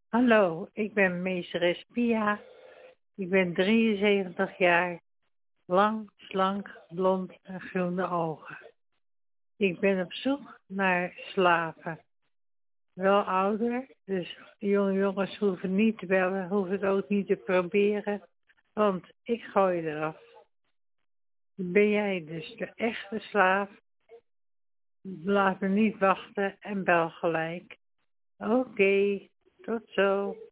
Hallo, ik ben meesteres Pia. Ik ben 73 jaar, lang, slank, blond en groene ogen. Ik ben op zoek naar slaven. Wel ouder, dus de jonge jongens hoeven niet te bellen, hoeven het ook niet te proberen, want ik gooi eraf. Ben jij dus de echte slaaf? Laat me niet wachten en bel gelijk. Oké, tot zo.